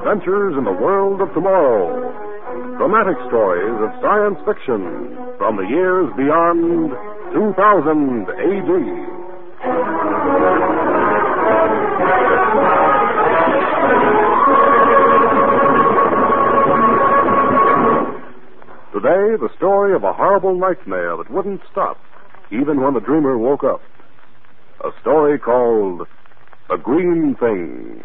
adventures in the world of tomorrow. Dramatic stories of science fiction from the years beyond 2000 AD. Today, the story of a horrible nightmare that wouldn't stop, even when the dreamer woke up. A story called The Green Thing.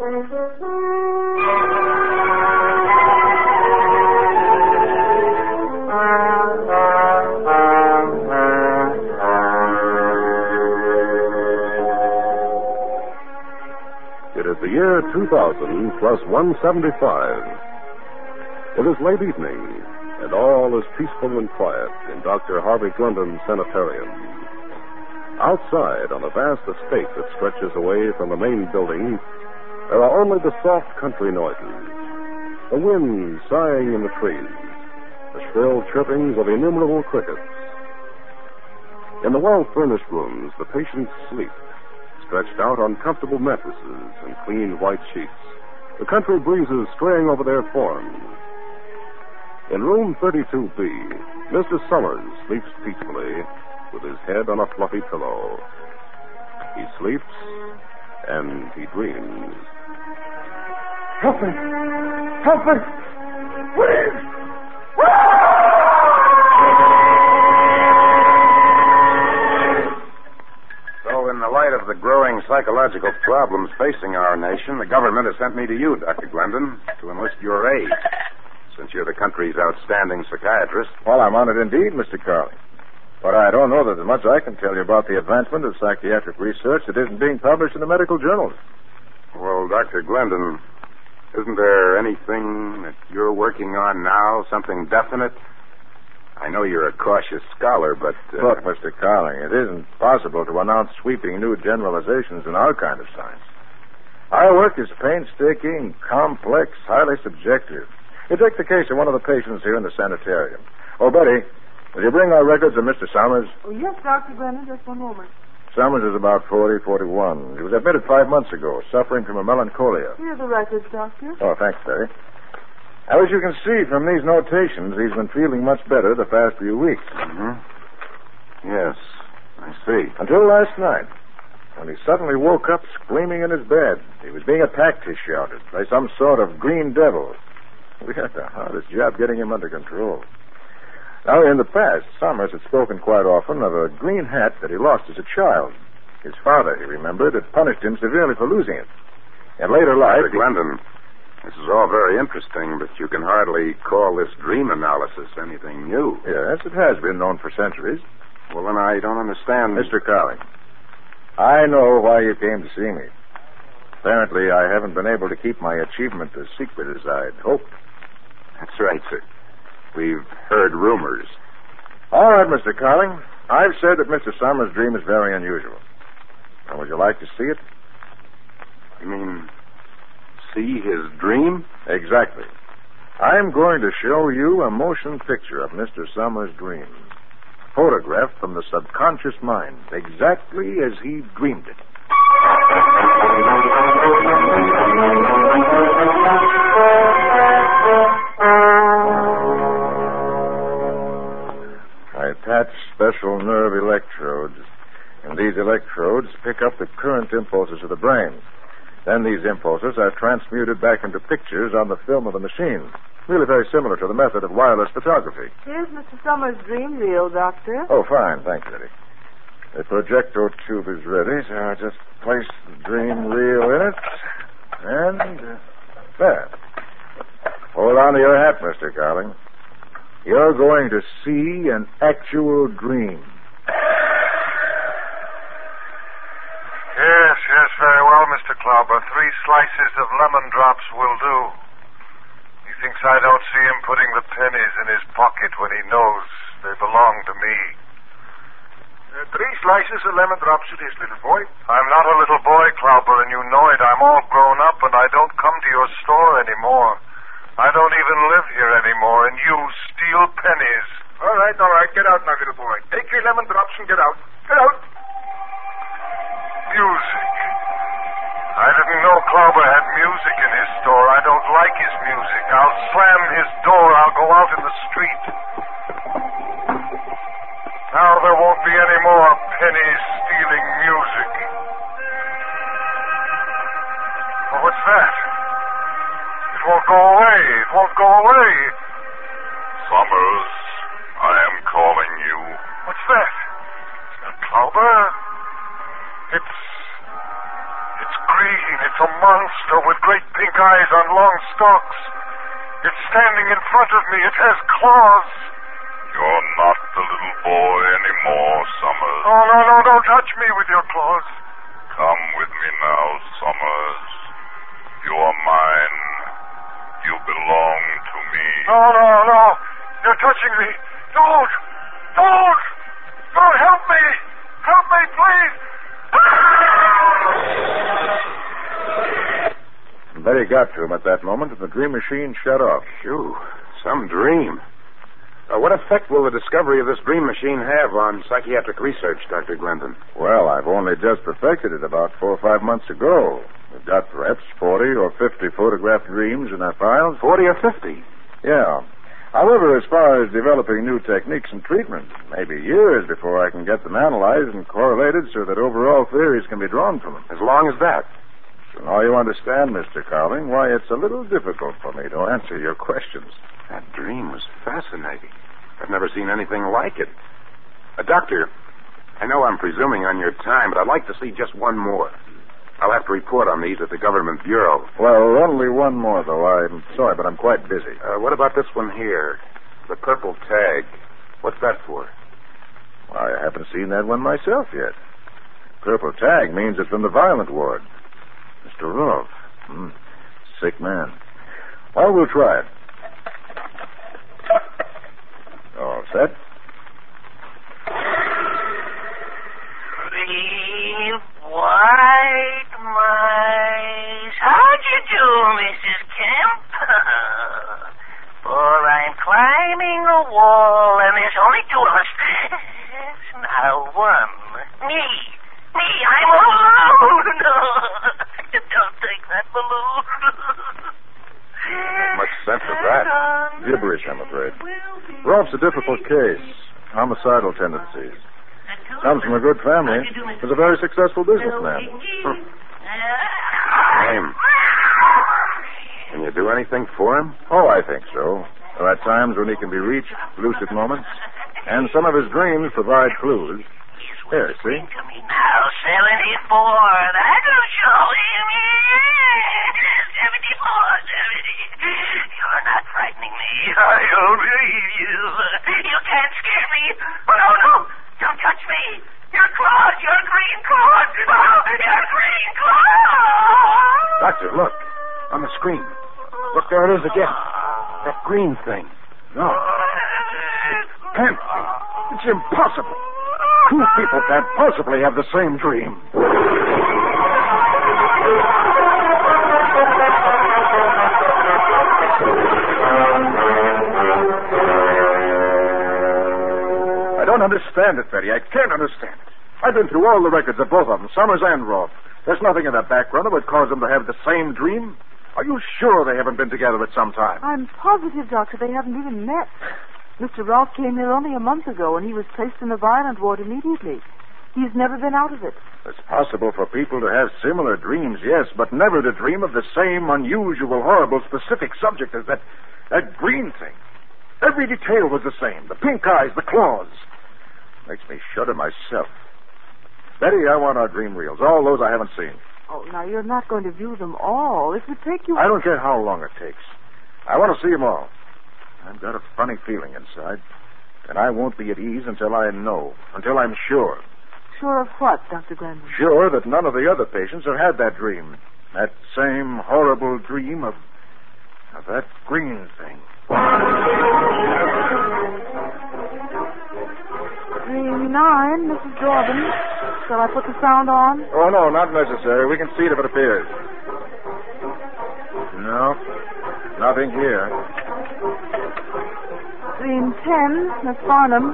It is the year 2000 plus 175. It is late evening, and all is peaceful and quiet in Dr. Harvey Glendon's sanitarium. Outside, on a vast estate that stretches away from the main building, there are only the soft country noises, the wind sighing in the trees, the shrill chirpings of innumerable crickets. In the well-furnished rooms, the patients sleep, stretched out on comfortable mattresses and clean white sheets, the country breezes straying over their forms. In room 32B, Mr. Summers sleeps peacefully with his head on a fluffy pillow. He sleeps and he dreams. Help me! Help me! Please! So, in the light of the growing psychological problems facing our nation, the government has sent me to you, Dr. Glendon, to enlist your aid, since you're the country's outstanding psychiatrist. Well, I'm honored indeed, Mr. Carley. But I don't know that there's much I can tell you about the advancement of psychiatric research that isn't being published in the medical journals. Well, Dr. Glendon, isn't there anything that you're working on now, something definite? I know you're a cautious scholar, but... Look, Mr. Carley, it isn't possible to announce sweeping new generalizations in our kind of science. Our work is painstaking, complex, highly subjective. You take the case of one of the patients here in the sanitarium. Oh, Betty, will you bring our records of Mr. Summers? Oh, yes, Dr. Glendon, just one moment. Summers is about 40, 41. He was admitted 5 months ago, suffering from a melancholia. Here are the records, Doctor. Oh, thanks, Betty. Now, as you can see from these notations, he's been feeling much better the past few weeks. Mm-hmm. Yes, I see. Until last night, when he suddenly woke up screaming in his bed. He was being attacked, he shouted, by some sort of green devil. We had the hardest job getting him under control. Now, in the past, Summers had spoken quite often of a green hat that he lost as a child. His father, he remembered, had punished him severely for losing it. In later life... Dr. Glendon, this is all very interesting, but you can hardly call this dream analysis anything new. Yes, it has been known for centuries. Well, then I don't understand... Mr. Carley, I know why you came to see me. Apparently, I haven't been able to keep my achievement as secret as I'd hoped. That's right, sir. We've heard rumors. All right, Mr. Carling. I've said that Mr. Summers' dream is very unusual. Now, would you like to see it? You mean see his dream? Exactly. I'm going to show you a motion picture of Mr. Summers' dream. Photographed from the subconscious mind, exactly as he dreamed it. I attach special nerve electrodes, and these electrodes pick up the current impulses of the brain. Then these impulses are transmuted back into pictures on the film of the machine. Really very similar to the method of wireless photography. Here's Mr. Summers' dream reel, Doctor. Oh, fine. Thanks, Eddie. The projector tube is ready, so I'll just place the dream reel in it. And there. Hold on to your hat, Mr. Carling. You're going to see an actual dream. Yes, very well, Mr. Klauber. 3 slices of lemon drops will do. He thinks I don't see him putting the pennies in his pocket when he knows they belong to me. 3 slices of lemon drops it is, little boy. I'm not a little boy, Klauber, and you know it. I'm all grown up, and I don't come to your store anymore. I don't even live here anymore, and you steal pennies. All right. Get out now, little boy. Take your lemon drops and get out. Get out. Music. I didn't know Klauber had music in his store. I don't slam his door, I'll go out in the street. Now there won't be any more penny-stealing music. Oh, what's that? It won't go away. It won't go away. Summers, I am calling you. What's that? Klauber? It's green. It's a monster with great pink eyes on long stalks. It's standing in front of me. It has claws. You're not the little boy anymore, Summers. Oh, no, don't touch me with your claws. Come with me now, Summers. You are mine. You belong to me. No. You're touching me. Don't. Don't, help me. Help me, please. Betty got to him at that moment, and the dream machine shut off. Phew, some dream. What effect will the discovery of this dream machine have on psychiatric research, Dr. Glendon? Well, I've only just perfected it about 4 or 5 months ago. We've got perhaps 40 or 50 photographed dreams in our files. 40 or 50? Yeah. However, as far as developing new techniques and treatment, maybe years before I can get them analyzed and correlated so that overall theories can be drawn from them. As long as that? So now you understand, Mr. Carling, why it's a little difficult for me to answer your questions. That dream was fascinating. I've never seen anything like it. Doctor, I know I'm presuming on your time, but I'd like to see just one more. I'll have to report on these at the government bureau. Well, only one more, though. I'm sorry, but I'm quite busy. What about this one here? The purple tag. What's that for? I haven't seen that one myself yet. Purple tag means it's from the violent ward. Mr. Rolfe. Sick man. Well, we'll try it. All set? Three white mice. How'd you do, Mrs. Kemp? For I'm climbing a wall, and there's only 2 of us. Now one. Me, I'm alone. Don't take that balloon. Much sense of that. Gibberish, I'm afraid. Rolfe's a difficult case. Homicidal tendencies. Comes from a good family. Was a very successful businessman. Name. Can you do anything for him? Oh, I think so. There are times when he can be reached, lucid moments, and some of his dreams provide clues. Here, see? To me now, 74. That'll show him. 74, 70. You're not frightening me. I don't believe you. You can't scare me. Oh, no. Don't touch me. Your claws, your green claws. Oh, your green claws. Doctor, look. On the screen. Look, there it is again. That green thing. No. It can't be. It's impossible. 2 people can't possibly have the same dream. I don't understand it, Betty. I can't understand it. I've been through all the records of both of them, Summers and Rolfe. There's nothing in their background that would cause them to have the same dream. Are you sure they haven't been together at some time? I'm positive, Doctor, they haven't even met. Mr. Rolfe came here only a month ago, and he was placed in the violent ward immediately. He's never been out of it. It's possible for people to have similar dreams, yes, but never to dream of the same unusual, horrible, specific subject as that green thing. Every detail was the same. The pink eyes, the claws. Makes me shudder myself. Betty, I want our dream reels, all those I haven't seen. Oh, now, you're not going to view them all. It would take you... I don't care how long it takes. I want to see them all. I've got a funny feeling inside, and I won't be at ease until I know, until I'm sure. Sure of what, Dr. Glendon? Sure that none of the other patients have had that dream. That same horrible dream of that green thing. Dream 9, Mrs. Jordan. Shall I put the sound on? Oh, no, not necessary. We can see it if it appears. No, nothing here. Dream 10, Miss Farnham.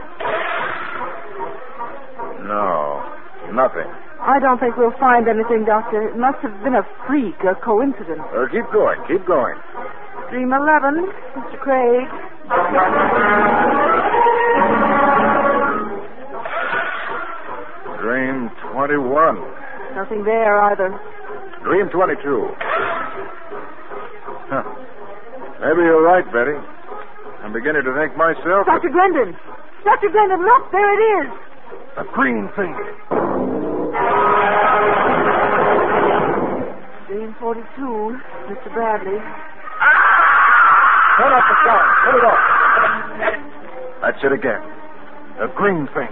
No, nothing. I don't think we'll find anything, Doctor. It must have been a freak, a coincidence. Keep going. Dream 11, Mr. Craig. Dream 21. Nothing there either. Dream 22. Huh. Maybe you're right, Betty. I'm beginning to think myself... Dr. Glendon! Dr. Glendon, look! There it is! A green thing. Dream 42, Mr. Bradley. Turn off the sound. Put it off. That's it again. A green thing.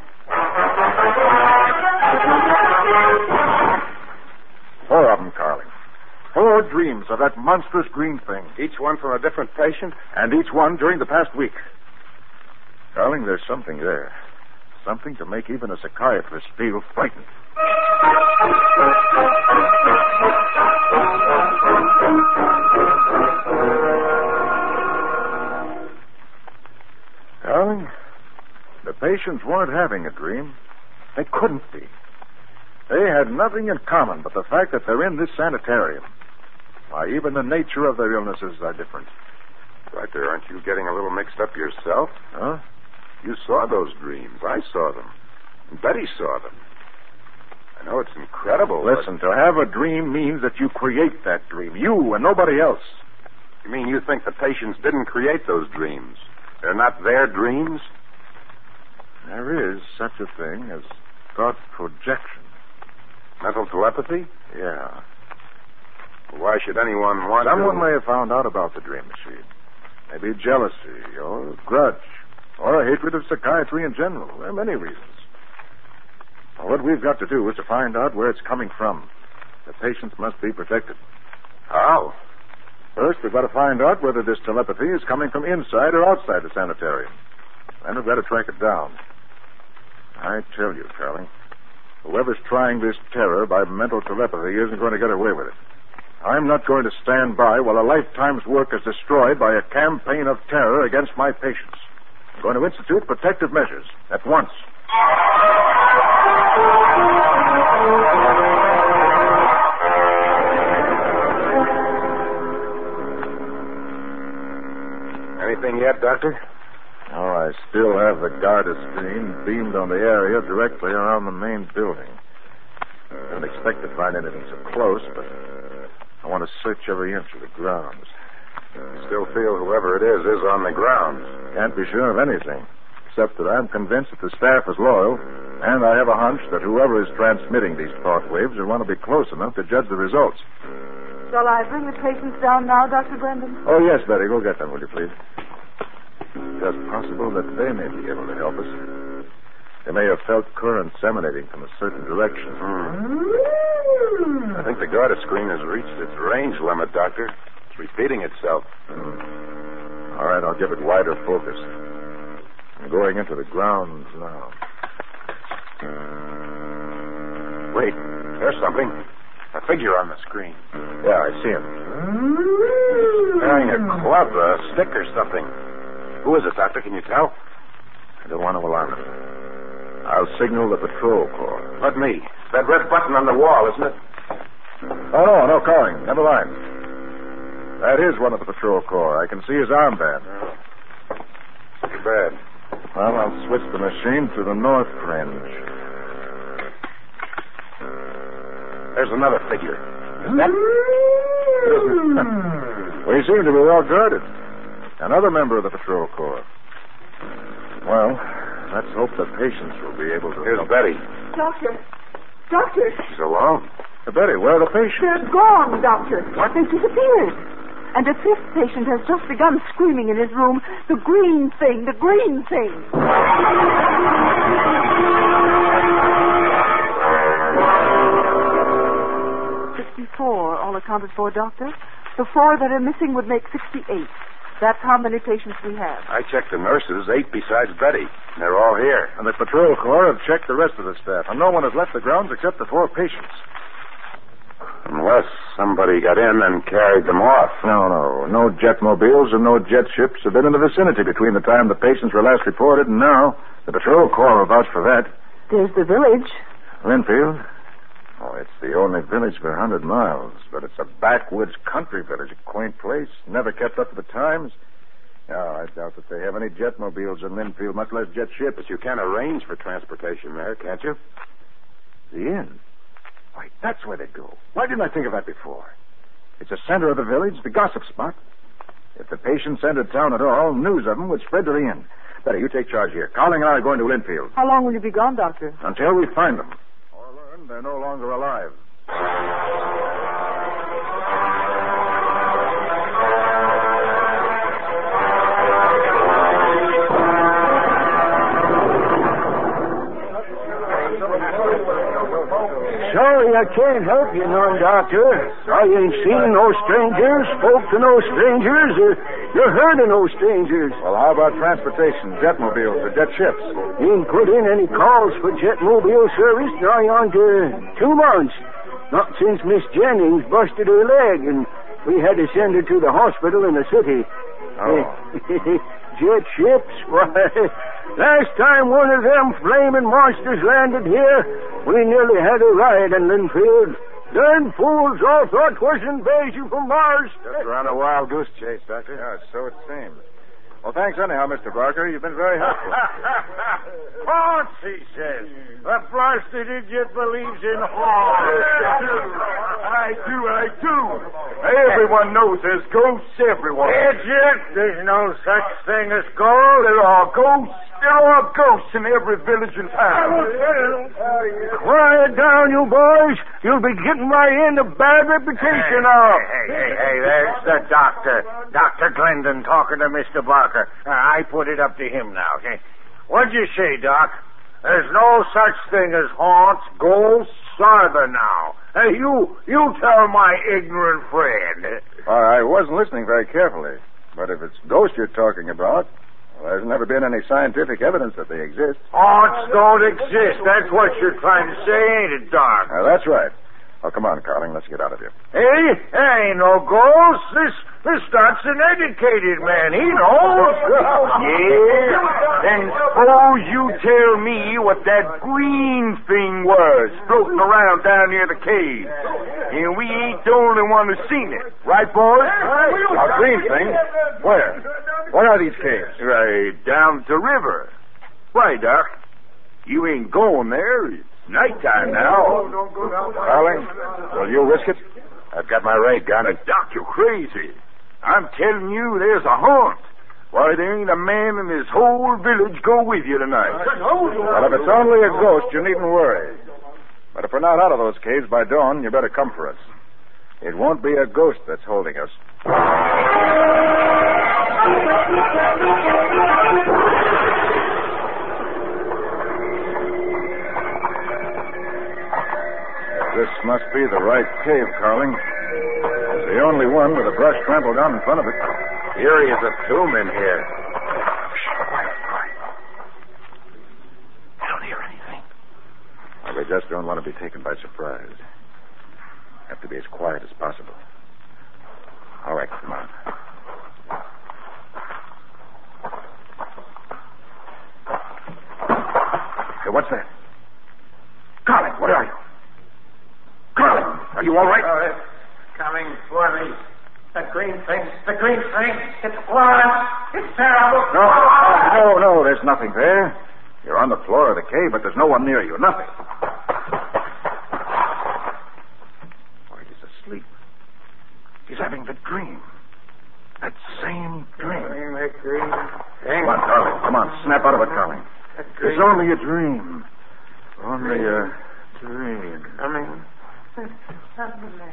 4 of them, Carling. 4 dreams of that monstrous green thing. Each one from a different patient? And each one during the past week. Carling, there's something there. Something to make even a psychiatrist feel frightened. Carling, the patients weren't having a dream. They couldn't be. They had nothing in common but the fact that they're in this sanitarium. Why, even the nature of their illnesses are different. Doctor, aren't you getting a little mixed up yourself? Huh? You saw those dreams. I saw them. And Betty saw them. I know it's incredible. Listen, to have a dream means that you create that dream. You and nobody else. You mean you think the patients didn't create those dreams? They're not their dreams? There is such a thing as thought projection. Mental telepathy? Yeah. Why should anyone want Someone to... may have found out about the dream machine. Maybe jealousy or grudge or a hatred of psychiatry in general. There are many reasons. Well, what we've got to do is to find out where it's coming from. The patients must be protected. How? First, we've got to find out whether this telepathy is coming from inside or outside the sanitarium. Then we've got to track it down. I tell you, Carling, whoever's trying this terror by mental telepathy isn't going to get away with it. I'm not going to stand by while a lifetime's work is destroyed by a campaign of terror against my patients. I'm going to institute protective measures at once. Anything yet, Doctor? Oh, I still have the Garda screen beamed on the area directly around the main building. I didn't expect to find anything so close, but I want to search every inch of the grounds. Still feel whoever it is on the grounds. Can't be sure of anything, except that I'm convinced that the staff is loyal, and I have a hunch that whoever is transmitting these thought waves will want to be close enough to judge the results. Shall I bring the patients down now, Dr. Glendon? Oh, yes, Betty. Go get them, will you, please? It's possible that they may be able to help us. They may have felt currents emanating from a certain direction. I think the Garda screen has reached its range limit, Doctor. It's repeating itself. All right, I'll give it wider focus. I'm going into the grounds now. Wait, there's something. A figure on the screen. Yeah, I see him. He's carrying a club, a stick or something. Who is it, Doctor? Can you tell? I don't want to alarm him. I'll signal the patrol corps. Let me. That red button on the wall, isn't it? Oh, no calling. Never mind. That is one of the patrol corps. I can see his armband. Too bad. Well, I'll switch the machine to the north fringe. There's another figure. Is that... We seem to be well guarded. Another member of the patrol corps. Well, let's hope the patients will be able to... Here's Betty. Doctor. Doctor. She's alone. Betty, where are the patients? They're gone, Doctor. What? They've disappeared. And a fifth patient has just begun screaming in his room, the green thing, the green thing. 64, all accounted for, Doctor. The 4 that are missing would make 68. That's how many patients we have. I checked the nurses, 8 besides Betty. And they're all here. And the patrol corps have checked the rest of the staff. And no one has left the grounds except the 4 patients. Unless somebody got in and carried them off. No. No jetmobiles and no jet ships have been in the vicinity between the time the patients were last reported and now. The patrol corps will vouch for that. There's the village. Linfield? Oh, it's the only village for 100 miles, but it's a backwoods country village, a quaint place, never kept up to the times. No, I doubt that they have any jetmobiles in Linfield, much less jet ships. But you can arrange for transportation there, can't you? The inn? Why, that's where they go. Why didn't I think of that before? It's the center of the village, the gossip spot. If the patients entered town at all, news of them would spread to the inn. Better, you take charge here. Carling and I are going to Linfield. How long will you be gone, Doctor? Until we find them. Or learn they're no longer alive. Sorry I can't help you none, Doctor. I ain't seen no strangers, spoke to no strangers, or heard of no strangers. Well, how about transportation, jetmobiles, or jet ships? Ain't put in any calls for jetmobile service nigh on to 2 months. Not since Miss Jennings busted her leg, and we had to send her to the hospital in the city. Oh. Jet ships? Why, last time one of them flaming monsters landed here, we nearly had a riot in Linfield. Them fools all thought 'twas invasion from Mars. Just around a wild goose chase, Doctor. Yeah, so it seems. Well, thanks anyhow, Mr. Barker. You've been very helpful. Haunts, he says. The blasted idiot believes in haunts. I do. Everyone knows there's ghosts everywhere. Idiot, there's no such thing as gold. There are ghosts. There are ghosts in every village and town. Quiet down, you boys. You'll be getting my end a bad reputation now. Hey, there's the doctor. Dr. Glendon talking to Mr. Barker. I put it up to him now. What'd you say, Doc? There's no such thing as haunts, ghosts, are there now? Hey, you tell my ignorant friend. I wasn't listening very carefully. But if it's ghosts you're talking about, well, there's never been any scientific evidence that they exist. Haunts don't exist. That's what you're trying to say, ain't it, Doc? That's right. Oh, come on, Carling. Let's get out of here. Hey, ain't no ghost. This Doc's an educated man. He knows. Yeah. Then suppose you tell me what that green thing was floating around down near the cave. And we ain't the only one who's seen it. Right, boys? A green thing? Where? Where are these caves? Right down the river. Why, Doc? You ain't going there. It's nighttime now. Carling, will you risk it? I've got my ray gun. Doc, you're crazy. I'm telling you, there's a haunt. Why, there ain't a man in this whole village go with you tonight. Well, if it's only a ghost, you needn't worry. But if we're not out of those caves by dawn, you better come for us. It won't be a ghost that's holding us. This must be the right cave, Carling. It's the only one with a brush trampled down in front of it. Here is a tomb in here. Quiet. I don't hear anything. Well, we just don't want to be taken by surprise. Have to be as quiet as possible. All right, come on. Hey, what's that? Carling, what are you? Carling, are you all right? Oh, it's coming for me. The green thing. It's glorious. It's terrible. No, there's nothing there. You're on the floor of the cave, but there's no one near you. Nothing. Boy, he's asleep. He's having the dream. That same dream. Come on, Carling. Come on, snap out of it, Carling. It's only a dream. Only a dream. I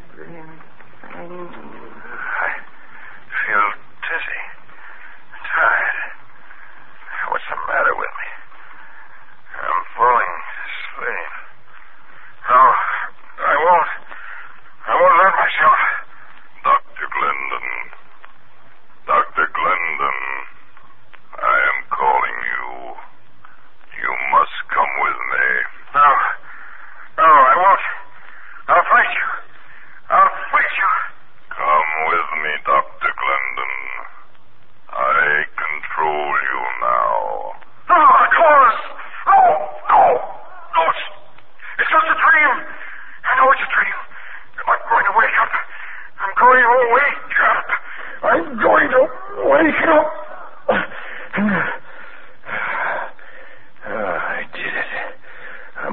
feel dizzy, tired. What's the matter with me? I'm falling asleep. No, I won't hurt myself. Dr. Glendon. Dr. Glendon. I am calling you. You must come with me. No, I won't. I'll fight you. Come with me, Dr. Glendon.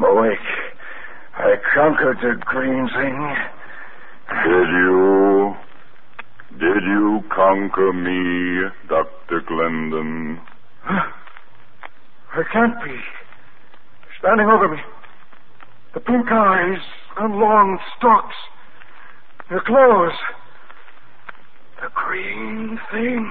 awake. I conquered the green thing. Did you conquer me, Dr. Glendon? Huh? I can't be. Standing over me. The pink eyes on long stalks. The clothes. The green thing.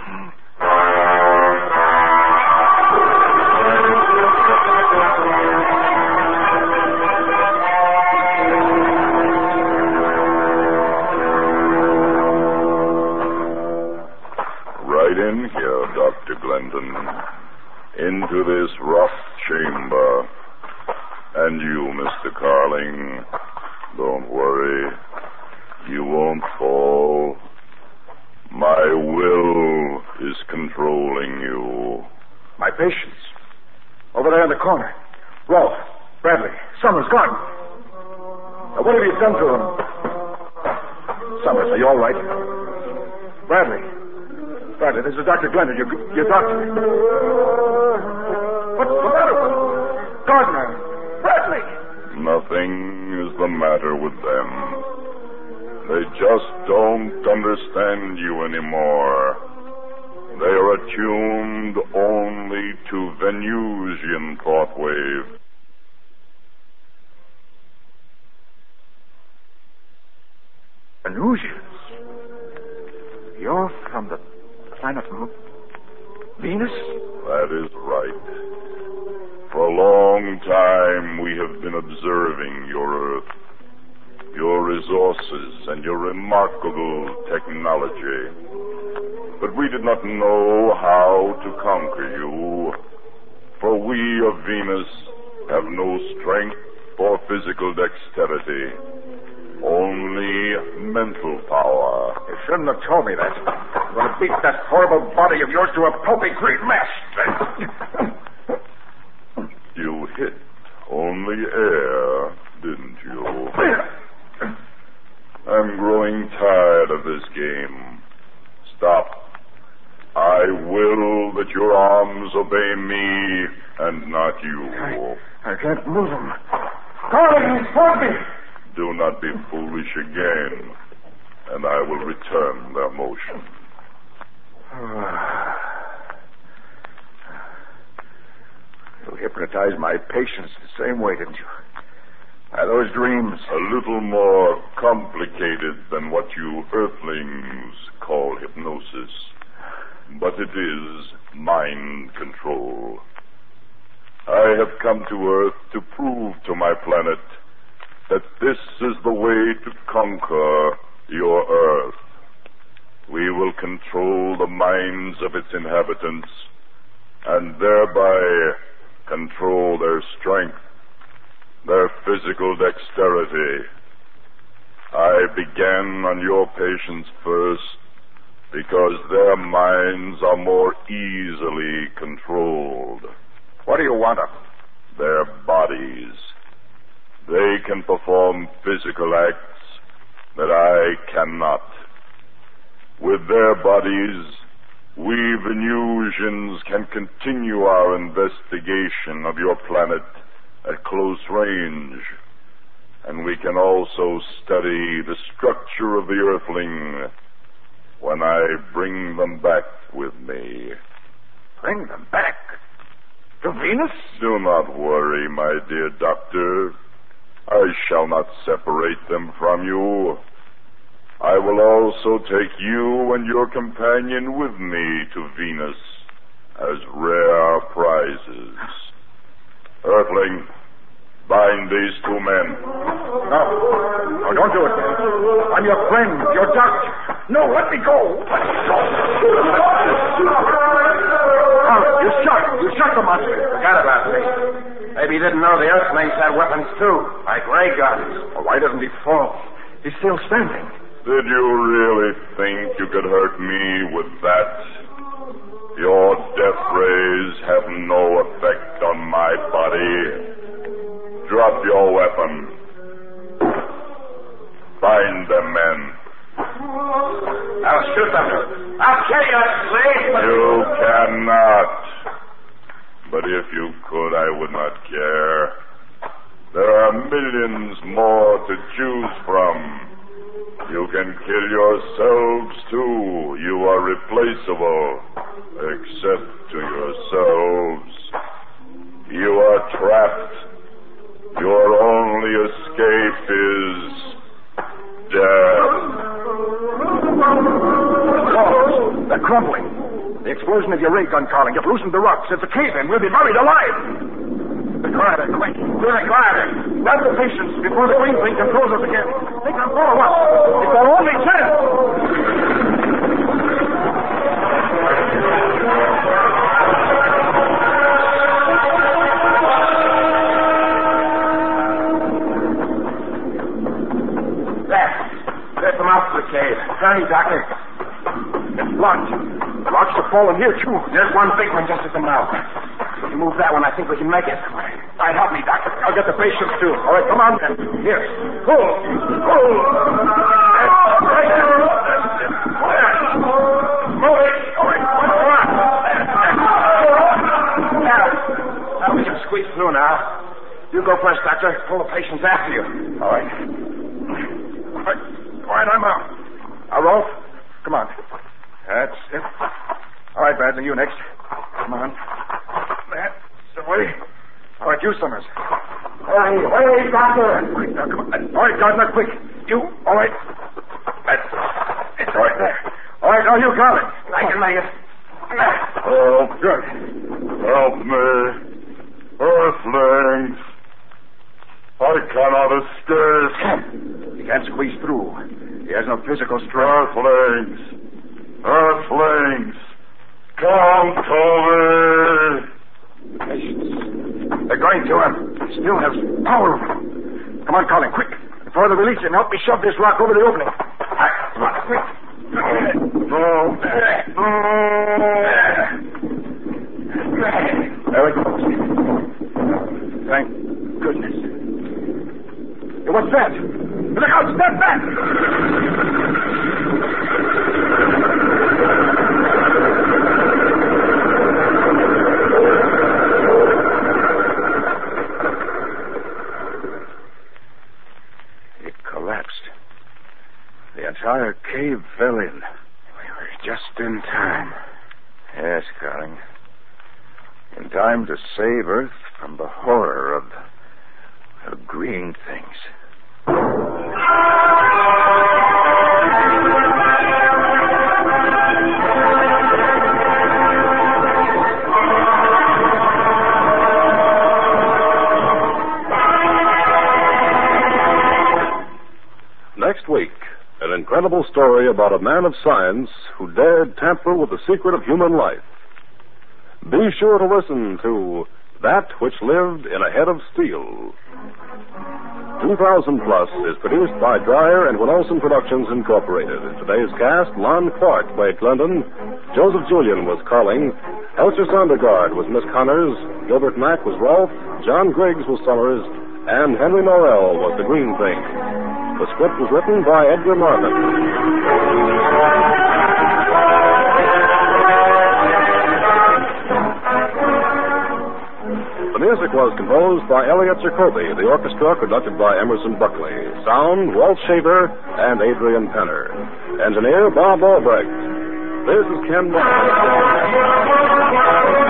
Right in here, Dr. Glendon. Into this rough chamber. And you, Mr. Carling, don't worry. You won't fall. My will is controlling you. My patients. Over there in the corner. Rolfe, Bradley, Summers, gone. Now, what have you done to them? Summers, are you all right? Bradley, this is Dr. Glendon, your doctor. What's the matter with him? Gardner, Bradley! Nothing is the matter with them. They just don't understand you anymore. They are attuned only to Venusian thought wave. Venusians? You're from the planet Venus? That is right. For a long time, we have been observing your Earth, your resources, and your remarkable technology. But we did not know how to conquer you, for we of Venus have no strength or physical dexterity, only mental power. You shouldn't have told me that. I'm going to beat that horrible body of yours to a pulpy great mess. You hit only air, didn't you? I'm growing tired of this game. Stop. I will that your arms obey me and not you. I can't move them. Carling, support me! Do not be foolish again, and I will return their motion. You hypnotized my patients the same way, didn't you? Are those dreams? A little more complicated than what you Earthlings call hypnosis. But it is mind control. I have come to Earth to prove to my planet that this is the way to conquer your Earth. We will control the minds of its inhabitants and thereby control their strength, their physical dexterity. I began on your patients first because their minds are more easily controlled. What do you want of them? Their bodies. They can perform physical acts that I cannot. With their bodies, we Venusians can continue our investigation of your planet at close range. And we can also study the structure of the Earthling when I bring them back with me. Bring them back? To Venus? Do not worry, my dear doctor. I shall not separate them from you. I will also take you and your companion with me to Venus as rare prizes. Earthling, bind these two men. No, don't do it. I'm your friend, your doctor. No, let me go. Let me go. You shot the monster. Forgot about me. Maybe he didn't know the Earthlings had weapons, too, like ray guns. Well, why doesn't he fall? He's still standing. Did you really think you could hurt me with that? Your death rays have no effect on my body. Drop your weapon. Bind them, men. I'll shoot them. I'll kill you, slave. You cannot. But if you could, I would not care. There millions more to choose from. You can kill yourselves, too. You are replaceable, except to yourselves. You are trapped. Your only escape is death. Oh, they're crumbling. The explosion of your ray gun, Carling. You've loosened the rocks. It's a cave-in. We'll be buried alive. The glider, quick. To the glider. Grab the patients before the green thing controls us again. They can follow us. It's our only chance. There's the mouth of the cave. Hurry, Doctor. It's locked. The rocks have fallen here, too. There's one big one just at the mouth. If you move that one, I think we can make it. All right, help me, Doctor. I'll get the patients, too. All right, come on. Here. Pull. Pull. Right there. Move it. All right, come on. Now we can squeeze through now. You go first, Doctor. Pull the patients after you. All right. All right, I'm out. Now, Rolf, come on. That's it. All right, Bradley, you next. Come on. That's the way. All right, you, Summers. Hurry, Doctor. All right, now, come on. All right, Gardner, quick. You, all right. That's it's all right there. All right, now you, Carling. I can make it. Oh, Good. help me. Earthlings. I cannot escape. He can't squeeze through. He has no physical strength. Earthlings. Earthlings. Come to me. Patience. They're going to him. He still has power. Come on, Carling, quick. Before they release him, help me shove this rock over the opening. Come on, quick. There it goes. Thank goodness. Hey, what's that? Look out! Step back! It collapsed. The entire cave fell in. We were just in time. Yes, Carling. In time to save Earth from the horror of green things. Next week, an incredible story about a man of science who dared tamper with the secret of human life. Be sure to listen to That Which Lived in a Head of Steel. 2000 Plus is produced by Dreyer and Wilson Productions Incorporated. In today's cast, Lon Clark played Glendon, Joseph Julian was Carling, Elsa Sondergaard was Miss Connors, Gilbert Mack was Rolf, John Griggs was Summers, and Henry Norrell was the Green Thing. The script was written by Edgar Marvin. The music was composed by Elliot Jacoby. The orchestra conducted by Emerson Buckley. Sound, Walt Shaver and Adrian Penner. Engineer, Bob Albrecht. This is Ken Moore.